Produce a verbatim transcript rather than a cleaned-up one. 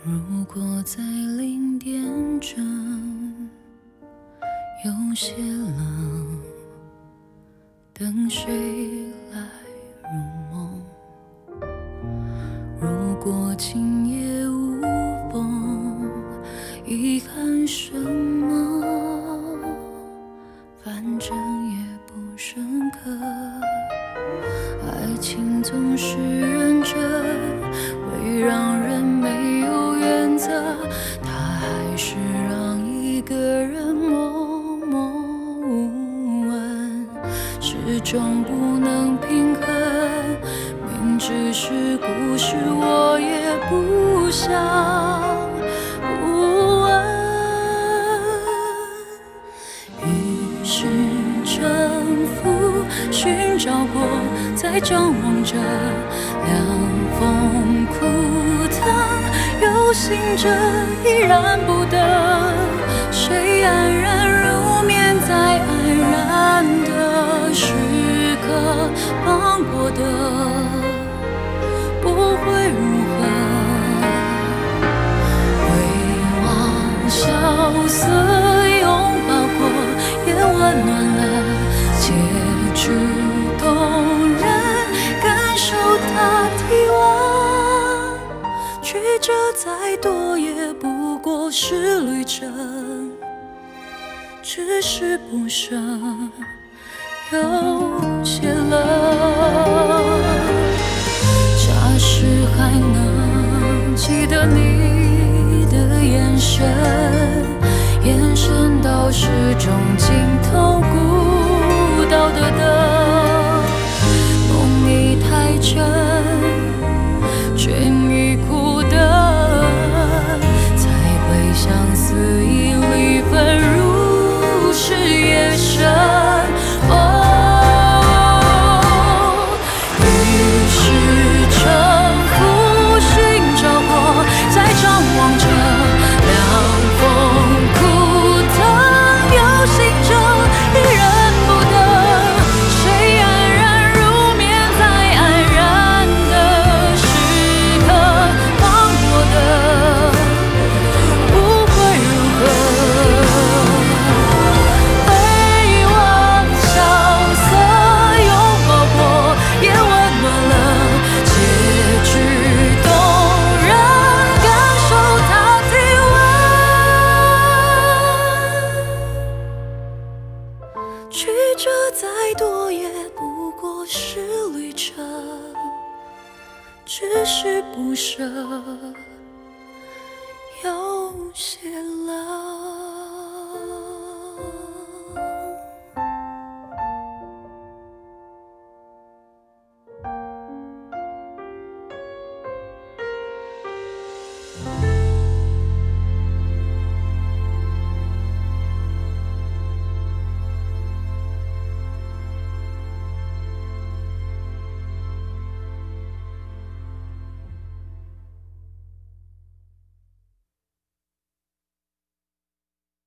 如果在零点整有些冷，等谁来入梦？如果今夜无风，遗憾什么？反正也不深刻。爱情总是认真，会让人没有原则，它还是让一个人默默无闻，始终不能平衡。明知是故事，我也不想不问。于是沉浮，寻找过，再张望着，凉风枯藤，游行着，依然不得。谁安然入眠，在安然的时刻，放过的不会如何。回望萧瑟，拥抱过，也温暖了，结局动人，感受它体温。曲折再多，也不过是旅程，只是不舍，有些冷。假使还能记得你的眼神，眼神到始终尽头，孤岛的灯，梦已太真，倦已苦等，才会相思已离分，如是夜深。哦，于是沉浮，寻找过，再张望着，凉风枯藤，游行着，依然不得。谁安然入眠，在安然的时刻，放过的不会如何。回望萧瑟，拥抱过，也温暖了，结局动人，感受它体温。曲折再多，也不过是旅程，只是不舍，有些冷。